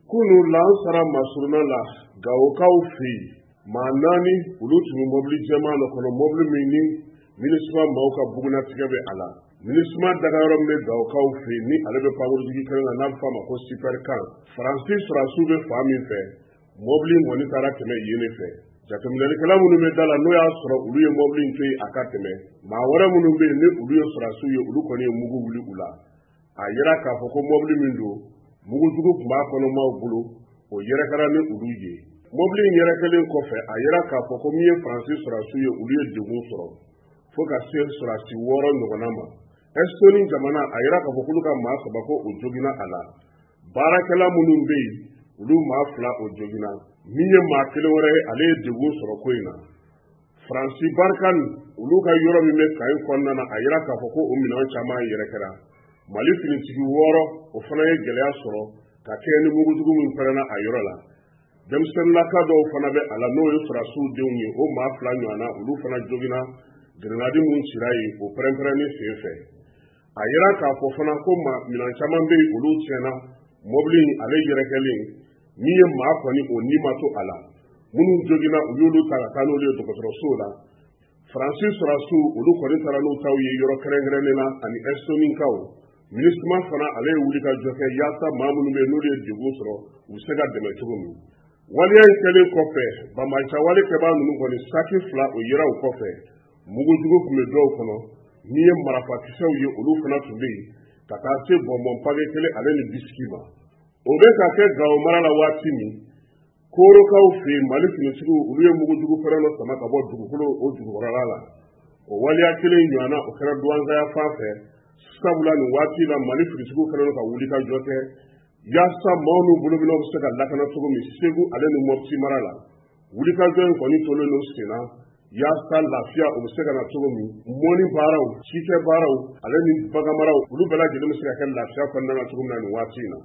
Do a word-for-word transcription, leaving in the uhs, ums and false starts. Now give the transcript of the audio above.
kunu lansara masuruna la gawokaw fe maa naani olu tun bɛ mobili jɛman dɔ kɔnɔ mobili min ni minisuma maaw ka bugunatigɛ bɛ a la minisuma dagayɔrɔ min bɛ gawokaw fe ni ale bɛ pankurutigi kelen na n'a bɛ f'a ma ko siperkan faransi sɔrɔdasiw bɛ fan min fɛ mobili in kɔni taara tɛmɛ yen fɛ jateminɛlikɛla minnu bɛ da la n'o y'a sɔrɔ olu ye mobili in to yen a ka tɛmɛ maa wɛrɛ minnu bɛ yen ni olu ye sɔrɔdasiw ye olu kɔni ye mugu wuli u la a yira k'a fɔ ko mobili min don mugujugu tun b'a kɔnɔ maaw bolo o yɛrɛkɛra ni olu ye mobili in yɛrɛkɛlen kɔfɛ a yira k'a fɔ ko min ye faransi sɔrɔdasiw ye olu ye degun sɔrɔ fo ka se sɔrɔdasi wɔɔrɔ ɲɔgɔnna ma Estoni jamana a yira k'a fɔ k'olu ka maa saba ko o joginna a la baarakɛla minnu bɛ yen olu maa fila o joginna min ye maa kelen wɛrɛ ye ale ye degun sɔrɔ ko in na faransi barika olu ka yɔrɔ min bɛ kayi kɔnɔna na a yira k'a fɔ ko o minɛn caman yɛrɛkɛra mali finitigi wɔɔrɔ o fana ye gɛlɛya sɔrɔ ka kɛ ni mugujugu min pɛrɛnna a yɔrɔ la denmisɛnninlaka dɔw fana bɛ a la n'o ye sɔrɔdasiw denw ye o maa fila ɲɔgɔnna olu fana joginna grenadi min cira yen o pɛrɛn-pɛrɛnni sen fɛ a yira k'a fɔ fana ko minɛn caman bɛ yen olu tiɲɛna mobili in ale yɛrɛkɛlen min ye maa kɔni o ni ma to a la minnu joginna u y'olu ta ka taa n'olu ye dɔgɔtɔrɔsow la faransi sɔrɔdasiw olu kɔni taara n'u taw ye yɔrɔ kɛrɛnkɛrɛnnen na ani ɛstonikaw minisuma fana ale ye wuli ka jɔ kɛ yaasa maa minnu bɛ yen n'olu ye degun sɔrɔ u bɛ se ka dɛmɛ cogo min waleya in kɛlen kɔfɛ bamaja wale kɛbaa ninnu kɔni saki fila o yera u kɔfɛ mugujugu tun bɛ dɔw kɔnɔ min ye marafakisɛw ye olu fana tun bɛ yen ka taa se bɔnbɔn page kelen ale ni bisiki ma o bɛ ka kɛ gawo mara la waati min korokaw fɛ yen mali finitigiw olu ye mugujugu pɛrɛn dɔ sama ka bɔ dugukolo o dugukɔrɔla la o waleya kelen ɲɔgɔnna o kɛra duwanzaya fan fɛ sabula nin waati la mali finitigiw kɛlen ka wuli ka jɔ kɛ yaasa maaw n'u bolominaw bɛ se ka lakana cogo min segu ale ni mɔputi mara la wulikajɔ in kɔni tolen n'o sen na yaasa lafiya o bɛ se ka na cogo min mɔni baaraw cikɛ baaraw ale ni bagan maraw olu bɛɛ lajɛlen bɛ se ka kɛ lafiya kɔnɔna na cogo min na nin waati in na